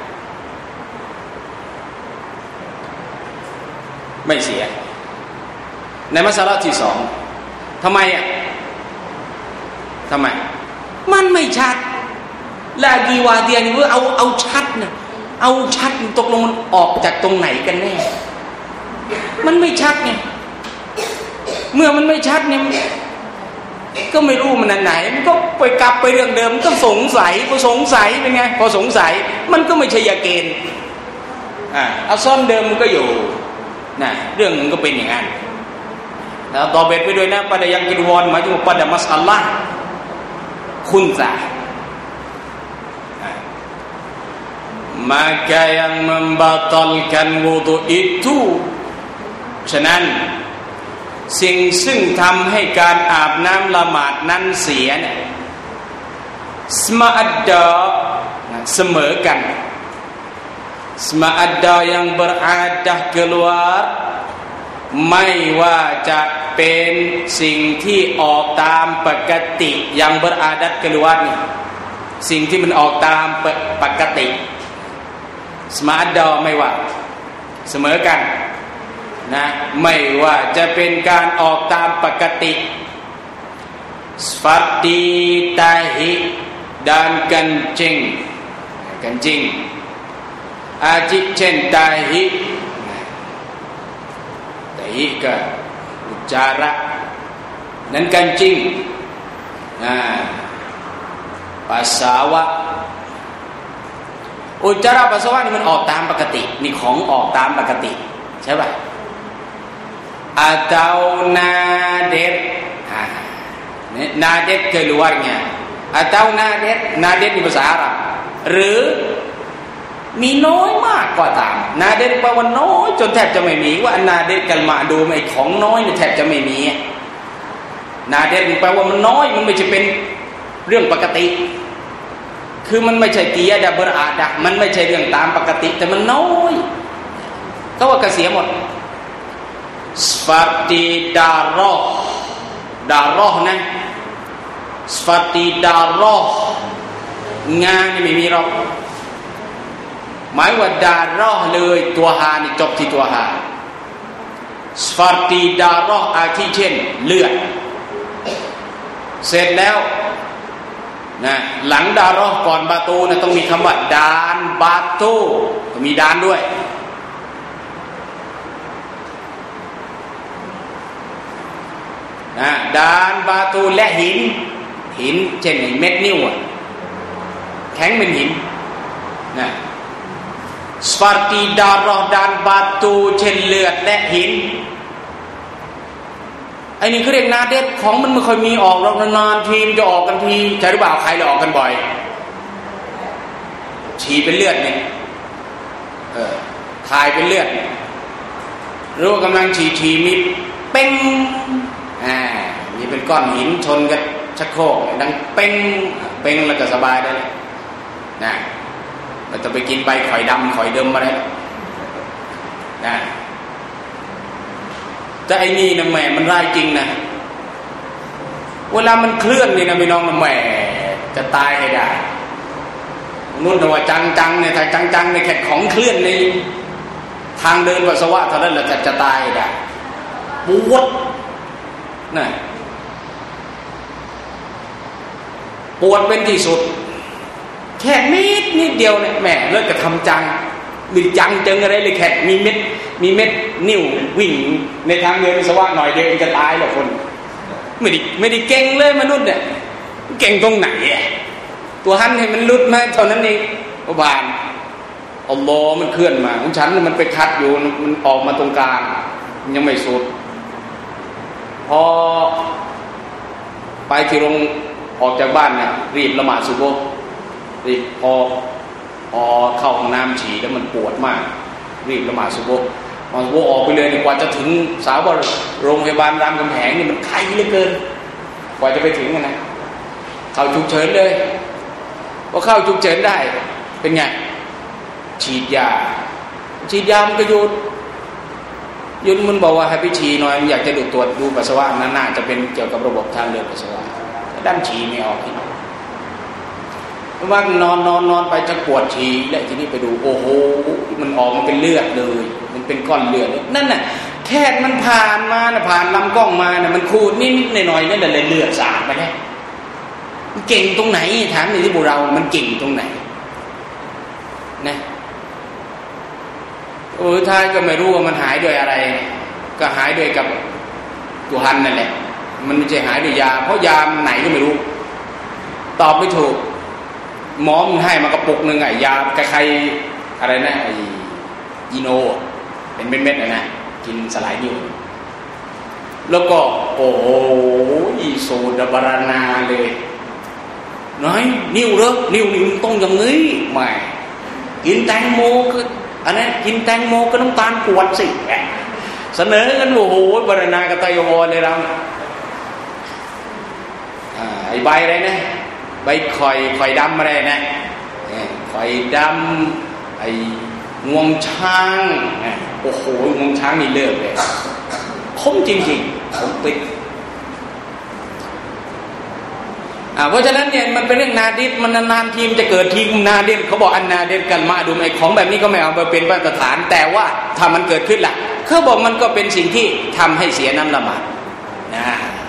ไม่เสียในมัสละที่สองทำไมอ่ะทำไมมันไม่ชัดลากีวาเดียนี่ว่าเอาเอาชัดนะเอาชัดตกลงมันออกจากตรงไหนกันแน่มันไม่ชัดไงเมื่อมันไม่ชัดเนี่ยก็ไม่รู้มันอันไหนมันก็ไปกลับไปเรื่องเดิมก็สงสัยพอสงสัยเป็นไงพอสงสัยมันก็ไม่ใช่ยาเกณฑ์อ่าเอาซ่อนเดิมมันก็อยู่นะเรื่องมันก็เป็นอย่างนั้นแล้วต่อเบ็ดไปด้วยนะpada yang keduaหมายถึง pada masalah คุณซะ maka yang membatalkan wudu itu ฉะนั้นสิ่งซึ่งทำให้การอาบน้ำละหมาดนั้นเสียเนี่ยสมาอัดดาเสมอกันสมาอัดดา yang beradah keluar ไม่ว่าจะเป็นสิ่งที่ออกตามปกติyang beradat keluar นี่สิ่งที่มันออกตามปกติสมาอัดดาไม่ว่าเสมอกันนะไม่ว่าจะเป็นการออกตามปกติseperti tahi dan kencing kencing aji chen tahi tahi ke ucara dan kencing nah pasawa ucara pasawa นี่มันออกตามปกตินี่ของออกตามปกติใช่ป่ะatau nadir ha nadir keluarnya atau nadir nadir di bahasa Arab หรือมีน้อยมากก็ตามนาเดรแปลว่าน้อยจนแทบจะไม่มีว่านาเดรกัลมาดูไอ้ของน้อยนี่แทบจะไม่มีนาเดรแปลว่ามันน้อยมันไม่ใช่เป็นเรื่องปกติคือมันไม่ใช่กิยาดะเบอร์อาดะมันไม่ใช่เรื่องตามปกติแต่มันน้อยก็ว่าก็เสียหมด seperti darah ดารอห์นะสฟาติดารอห์งานนี่ไม่มีหรอกหมายว่าดารอห์เลยตัวฮานี่จบที่ตัวฮาสฟาติดารอห์อาทิเช่นเลือดเสร็จแล้วนะหลังดารอห์ก่อนบาตูนะต้องมีคำว่าดานบาตูต้องมีดานด้วยนะดานบาตูและหินหินเช่นเม็ดนิ้วแข็งเป็นหินนะสฟาติดารอห์ดานบาตูเช่นเลือดและหินไอ้นี่เขาเรียกนาเด็ดของมันไม่ค่อยมีออกหรอกนานๆทีมจะออกกันทีใช่หรือเปล่าใครหลอกกันบ่อยฉี่เป็นเลือดเนี่ยเออถ่ายเป็นเลือดรู้ว่ากำลังฉี่ฉี่มีเป้งอ่ามีเป็นก้อนหินชนกันชักโครกดังเป้งเป้งแล้วก็สบายได้เลยนะเราจะไปกินใบข่อยดำข่อยเดิมมาได้นะแต่ไอ้นี่นะแหม่มันร้ายจริงนะเวลามันเคลื่อนนี่นะพี่น้องนะแหม่จะตายให้ได้นู่นแต่ว่าจังๆเนี่ยถ้าจังๆในแค่ของเคลื่อนในทางเดินปัสสาวะเท่านั้นแหละจะจะตายได้ปวดนะปวดเป็นที่สุดแค่นิดนิดเดียวเนี่ยแหม่เลิกกระทำจังมีจังเจิงอะไรเลยแค่มีเม็ดมีเม็ดนิ้ววิ่งในทางเดินปัสสาวะหน่อยเดียวจะตายหรอกคนไม่ได้ไม่ได้เก่งเลยมนุษย์เนี่ยเก่งตรงไหนตัวหันให้มันลุดมาเท่านั้นเองอุบานอัลลอฮ์มันเคลื่อนมาของฉันมันไปคัดอยู่มันออกมาตรงกลางยังไม่สุดพอไปที่โรงออกจากบ้านเนี่ยรีบละหมาดซุบฮ์รีบพอพอเข้าห้องน้ำฉี่แล้วมันปวดมากรีบละหมาดซุบฮ์มาซุบฮ์ออกไปเลยกว่าจะถึงสาวโรงพยาบาลรามคำแหงนี่มันไกลเหลือเกินกว่าจะไปถึงนะเข้าฉุกเฉินเลยพอเข้าฉุกเฉินได้เป็นไงฉีดยาฉีดยามันก็หยุดหยุดมันบอกว่าให้ไปฉี่หน่อยอยากจะดูตรวจดูปัสสาวะนั้นน่าจะเป็นเกี่ยวกับระบบทางเดินปัสสาวะด้านฉี่ไม่ออกที่ว่านอนนอนนอนไปจะปวดฉี่และทีนี้ไปดูโอ้โหมันออกมาเป็นเลือดเลยมันเป็นก้อนเลือดนั่นน่ะแค่มันผ่านมานะผ่านลำกล้องมานะมันคูดนิดๆหน่อยๆนั่นแหละเลยเลือดสาดไปแล้วมันเก่งตรงไหนถามในที่พวกเรามันเก่งตรงไหนนะโอ้ท้ายก็ไม่รู้ว่ามันหายด้วยอะไรก็หายด้วยกับตัวหันนั่นแหละมันไม่ใช่หายด้วยยาเพราะยาไหนก็ไม่รู้ตอบไม่ถูกหมอมันให้มากระปุกหนึ่งไงยาใครๆอะไรนะไออีโนเป็นเม็ดๆนะนะกินสลายนิ้วแล้วก็โอ้โหโซดาบารานาเลยน้อยนิ้วเหรอนิ้วนิ้วต้องอย่างนี้ไม่กินแตงโมคืออันนั้นกินแตงโมก็น้ำตาลกวดสิเสนอกันโอ้โหบารณากตยวรเลยเราไอ้ใบอะไรนะใบข่อยข่อยดำอะไรนะข่อยดำไอ้งวงช้างโอ้โหงวงช้างนี่เลิกเลยคมจริงๆผมติดเพราะฉะนั้นเนี่ยมันเป็นเรื่องนาดิษมันนานๆทีมจะเกิดทีมนาดิษเขาบอกอันนาดิษกันมาดูไอ้ของแบบนี้ก็ไม่เอาไปเป็นมาตรฐานแต่ว่าถ้ามันเกิดขึ้นล่ะเขาบอกมันก็เป็นสิ่งที่ทำให้เสียน้ำละหมาดนะ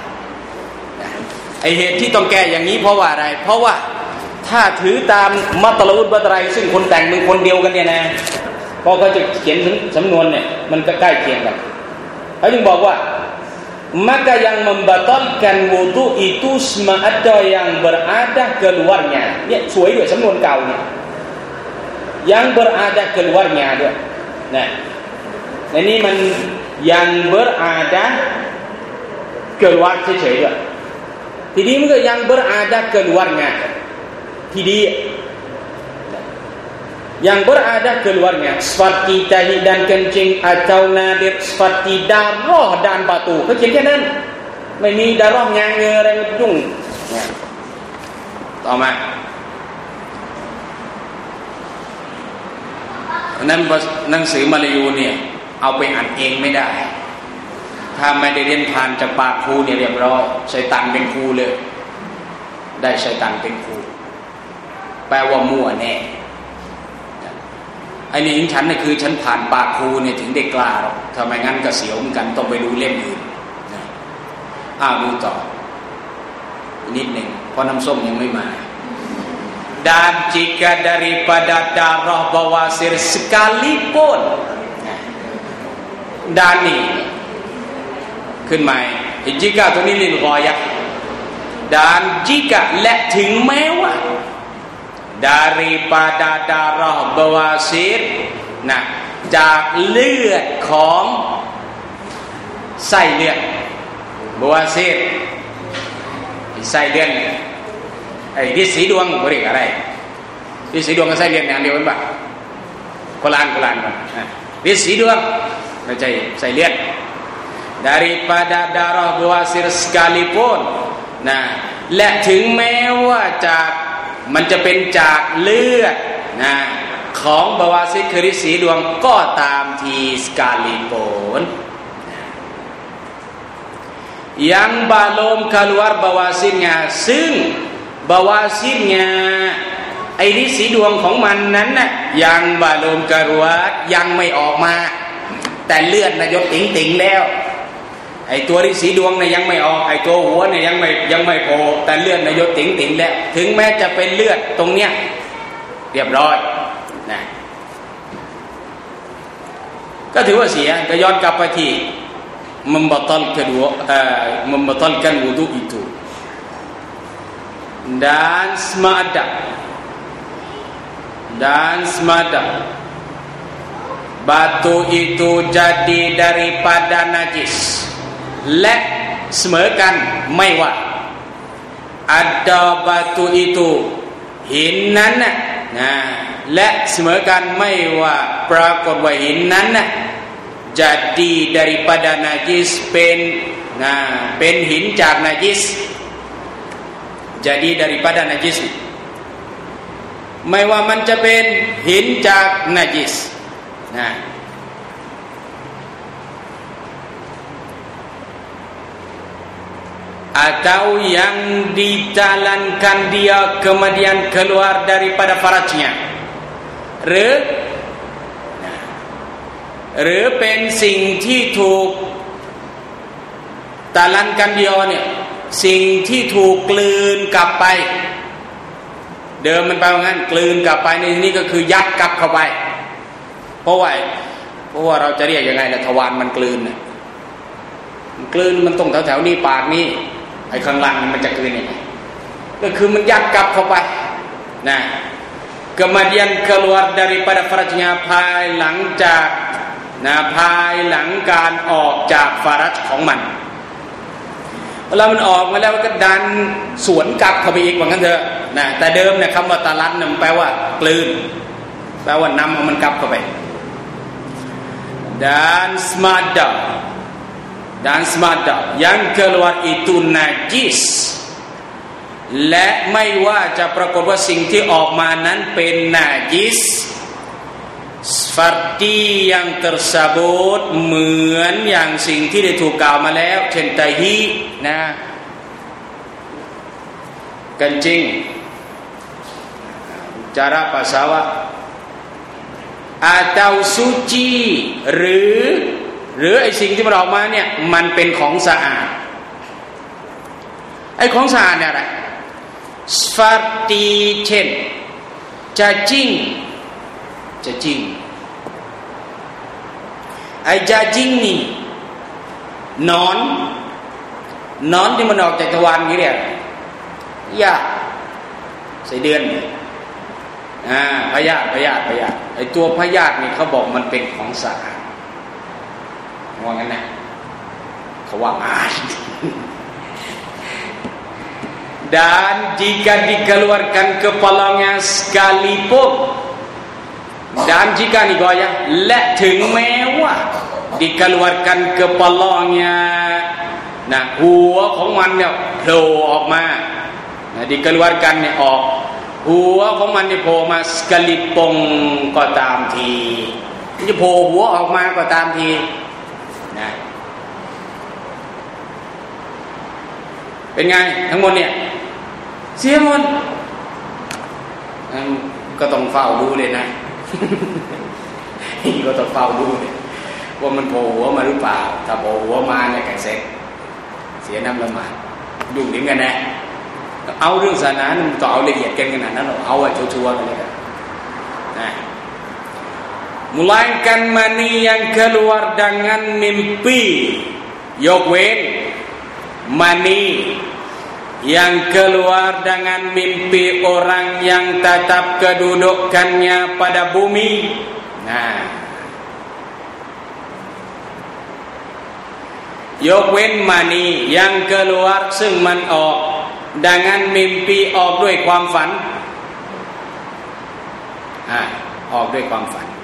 ไอเหตุที่ต้องแก้อย่างนี้เพราะว่าอะไรเพราะว่าถ้าถือตามมัตตลุดบัตไรซึ่งคนแต่งเป็นคนเดียวกันเนี่ยนะพอเขาจะเขียนสำนวนเนี่ยมันก็ใกล้เคียงกันเขาจึงบอกว่าmaka yang membatalkan wudu itu semua ada yang berada keluarnya. Dia สวยด้วยสำนวนเก่าเนี่ย yang berada keluarnya ด้วยนะในนี้มัน yang berada keluar เฉยๆด้วยทีนี้มันก็ yang berada keluarnya ทีนี้ yang berada keluarnya seperti tahi dan kencing atau nadir seperti darah dan batu เขาเขียนแค่นั้นไม่มีดารองานเงยอะไรยุ่งต่อมานั้นหนังสือมาลายูเนี่ยเอาไปอ่านเองไม่ได้ถ้าไม่ได้เรียนผ่านจากปากครูเนี่ยเรียบร้อยชัยฏอนเป็นครูเลยได้ชัยฏอนเป็นครูแปลว่ามั่วแน่ไอ้นี่ฉันนี่คือฉันผ่านปากครูเนี่ยถึงได้กล้าหรอกทำไมงั้นก็เสียวเหมือนกันต้องไปดูเล่มอื่นนะอ้าวดูต่อนิดหนึ่งเพราะน้ำส้มยังไม่มาdan jika daripada darah bawasir sekalipun dan ini ขึ้นใหม่ jika ตัวนี้ลิลกอยะ dan jika และถึงแม้ว่า daripada darah bawasir นะจากเลือดของไส้เลือด bawasir ไส้เลือดไอ้ฤทธิ์สีดวงเขาเรียกอะไรฤทธิ์สีดวงกับไส้เลือดอย่างเดียวกันปะโบราณโบราณกันฤทธิ์สีดวงไม่ใช่ไส้เลือด daripada darah bawasir sekalipun นะและถึงแม้ว่าจากมันจะเป็นจากเลือดนะของบาวาซิรคือฤทธิ์สีดวงก็ตามที sekalipun yang belum keluar bawasirnya ซึ่งบาวาซิรเนี่ยไอ้ฤทธิ์สีดวงของมันนั้นน่ะยังบาโลมกะรัวยังไม่ออกมาแต่เลือดน่ะยกติ๋งๆแล้วไอ้ตัวฤทธิ์สีดวงน่ะยังไม่ออกไอ้ตัวหัวเนี่ยยังไม่ยังไม่โผล่แต่เลือดน่ะยกติ๋งๆแล้วถึงแม้จะเป็นเลือดตรงเนี้ยเรียบร้อยนะก็ถือว่าเสียก็ย้อนกลับไปที่ membatalkan membatalkan wudu itu dan semada dan semada batu itu jadi daripada najis และเสมอกันไม่ว่า ada batu itu หินนั้นน่ะนะและเสมอกันไม่ว่าปรากฏว่าหินนั้นน่ะ jadi daripada najis เป็นนะเป็นหินจากนาจิสjadi daripada najis ไม่ว่ามันจะเป็นหินจากนาจิสนะ atau yang dijalankan dia kemudian keluar daripada farajnya หรือหรือเป็นสิ่งที่ถูกตาลันกันเดียวเนี่ยสิ่งที่ถูกกลืนกลับไปเดิมมันไปว่างั้นกลืนกลับไปในที่นี้ก็คือยัดกลับเข้าไปเพราะว่าเพราะว่าเราจะเรียกยังไงล่ะทวารมันกลืนน่ะมันกลืนมันตรงแถวๆนี้ปากนี้ไอ้ข้างล่างมันจะกลืนยังไงก็คือมันยัดกลับเข้าไปนะ kemudian keluar daripada farajnya ภายหลังจากนะภายหลังการออกจากฟารัจของมันเวลามันออกมาแล้วก็ดันสวนกลับเข้าไปอีกว่างั้นเถอะนะแต่เดิมเนี่ยคำว่าตาลันเนี่ยมันแปลว่ากลืนแปลว่านำมันกลับเข้าไป dan semada dan semada yang keluar itu najis และไม่ว่าจะปรากฏว่าสิ่งที่ออกมานั้นเป็นนาจิสseperti yang tersebut เหมือนอย่างสิ่งที่ได้ถูกกล่าวมาแล้วเช่นไตฮีนะกันจริง cara pasawa atau suci หรือหรือไอ้สิ่งที่มันออกมาเนี่ยมันเป็นของสะอาดไอ้ของสะอาดเนี่ยอะไร seperti เช่น cacing cacing ไอ้ cacing นี่นอนนอนที่มันออกจากทวารนี่เรียกยาไส้เดือนอ่าพยาธิพยาธิพยาธิไอ้ตัวพยาธินี่เขาบอกมันเป็นของสะอาดว่างั้นนะเขาว่าอ่าน dan jika dikeluarkan kepalanya sekalipun dan jikaนี่ก็ยังและถึงแม้ว่า dikeluarkan kepalanya นะหัวของมันเนี่ยโผล่ออกมานะ dikeluarkan เนี่ยออกหัวของมันเนี่ยโผล่มา sekalipun ก็ตามทีจะโผล่หัวออกมาก็ตามทีนะเป็นไงทั้งหมดเนี่ยเสียหมดก็ต้องเฝ้าดูเลยนะ ก็ต้องเฝ้าดูเลยว่ามันโผล่หัวมาหรือเปล่าถ้าโผล่หัวมาเนี่ยกันเสร็จเสียน้ำละหมาดยุ่งเหมือนกันนะเอาเรื่องศาสนาต่อเอาละเอียดกันขนาดนั้นหรอเอาไว้ชัวร์ๆกันเลยกันนะ melainkan mani yang keluar dengan mimpi ยกเว้น mani yang keluar dengan mimpi orang yang tetap kedudukannya pada bumi nah ยกเว้นมานียัง keluar ซึ่งมันออก dengan mimpi ออกด้วยความฝันอ่าออกด้วยความฝัน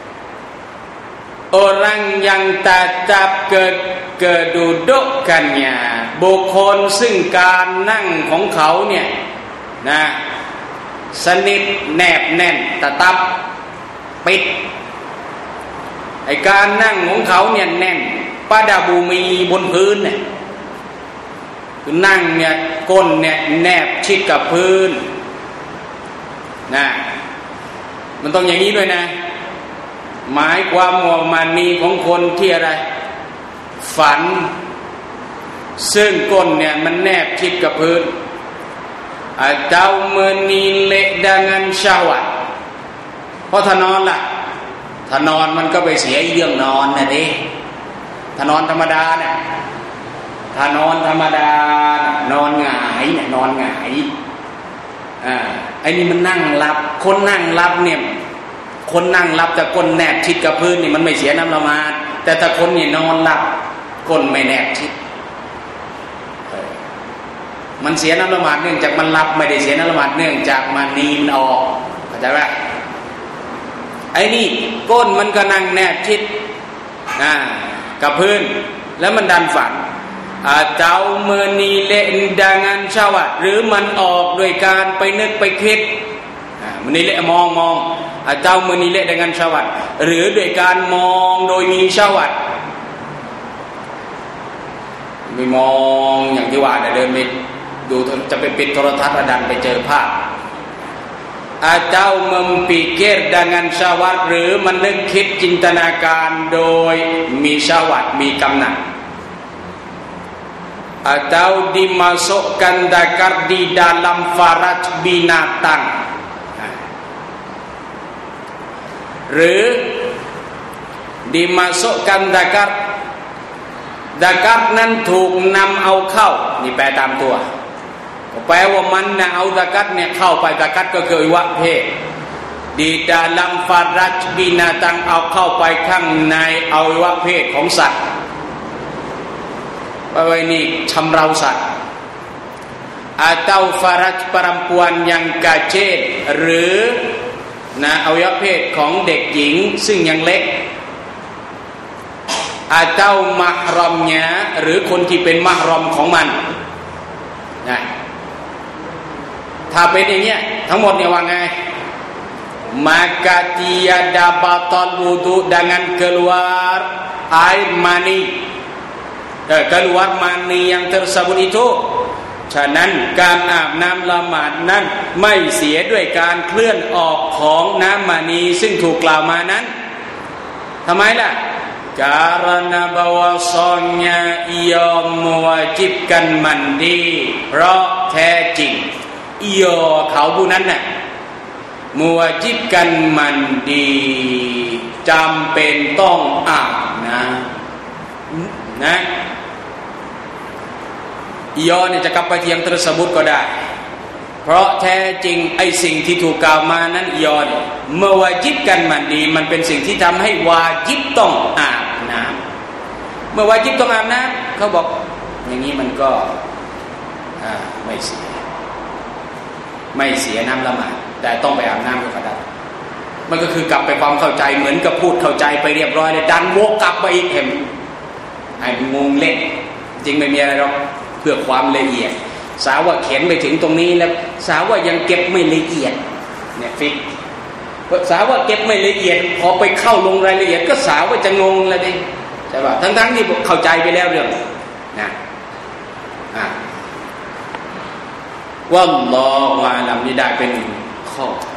orang yang tetap kedudukannya บุคคลซึ่งการนั่งของเขาเนี่ยนะสนิทแนบแน่นตะตับปิดไอ้การนั่งของเขาเนี่ยแน่นpada bumi บนพื้นเนี่ยคือนั่งเนี่ยก้นเนี่ยแนบชิดกับพื้นนะมันต้องอย่างนี้ด้วยนะหมายความว่ามันมีของคนที่อะไรฝันซึ่งก้นเนี่ยมันแนบชิดกับพื้น atau menilai dengan syahwat เพราะถ้านอนล่ะถ้านอนมันก็ไปเสียเรื่องนอนนะดิถ้านอนธรรมดาเนี่ยถ้านอนธรรมดานอนหงายเนี่ยนอนหงายอ่าไอ้นี่มันนั่งหลับคนนั่งหลับเนี่ยคนนั่งหลับแต่ก้นแนบชิดกับพื้นนี่มันไม่เสียน้ำละหมาดแต่ถ้าคนนี่นอนหลับก้นไม่แนบชิดมันเสียน้ำละหมาดเนื่องจากมันหลับไม่ได้เสียน้ำละหมาดเนื่องจากมันนีมันออกเข้าใจไหมไอ้นี่ก้นมันก็นั่งแนบชิดอ่ากับพื้นแล้วมันดันฝัน atau menilai dengan syahwat หรือมันออกโดยการไปนึกไปคิดmenilai มองมอง atau menilai dengan syahwat หรือโดยการมองโดยมีชาวะไม่มองอย่างที่ว่าเดินไปดูจะไปปิดโทรทัศน์ดันไปเจอภาพ atau memikir dengan syahwat หรือมันนึกคิดจินตนาการโดยมีชาวะมีกำหนัด atau dimasukkan dzakar di dalam faraj binatang หรือ dimasukkan dzakar dzakar นั้นถูกนำเอาเข้านี่แปลตามตัวแปลว่ามันนะเอาซะกัตเนี่ยเข้าไปซะกัตก็คืออวัยวะเพศ di dalam faraj binatang เอาเข้าไปข้างในอวัยวะเพศของสัตว์ไปไว้นี่ชำเราสัตว์ atau faraj perempuan yang kecil หรือนะอวัยวะเพศของเด็กหญิงซึ่งยังเล็ก atau mahramnya หรือคนที่เป็นมะฮรอมของมันนะถ้าเป็นอย่างเงี้ยทั้งหมดเนี่ยว่าไง maka tiada batal wudu dengan keluar air mani eh, keluar mani yang tersebut itu ฉะนั้นการอาบน้ำละหมาดนั้นไม่เสียด้วยการเคลื่อนออกของน้ำมานีซึ่งถูกกล่าวมานั้นทำไมล่ะ karena bahwasanya ia mewajibkan mandi เพราะแท้จริงia เขาผู้นั้นน่ะ mewajibkan mandi จำเป็นต้องอาบน้ำนะia เนี่ยจะกลับไปที่yang tersebutก็ได้เพราะแท้จริงไอ้สิ่งที่ถูกกล่าวมานั้นia เนี่ย mewajibkan mandi มันเป็นสิ่งที่ทำให้วาญิบต้องอาบน้ำเมื่อวาญิบต้องอาบน้ำเขาบอกอย่างนี้มันก็อ่าไม่เสียไม่เสียน้ำละหมาดแต่ต้องไปอาบน้ำก็ได้มันก็คือกลับไปความเข้าใจเหมือนกับพูดเข้าใจไปเรียบร้อยเลยดันวกกลับไปอีกเห็นไอ้งงเล่นจริงไม่มีอะไรหรอกเพื่อความละเอียดสาวว่าเขียนไปถึงตรงนี้แล้วสาวว่ายังเก็บไม่ละเอียดเนี่ยฟิกสาวว่าเก็บไม่ละเอียดพอไปเข้าลงรายละเอียดก็สาวว่าจะงงแล้วดิใช่ป่ะทั้งๆที่เข้าใจไปแล้วเรื่องนะอ่ะวัลลอฮุอาลัมนี่ได้เป็นหนึ่งข้อ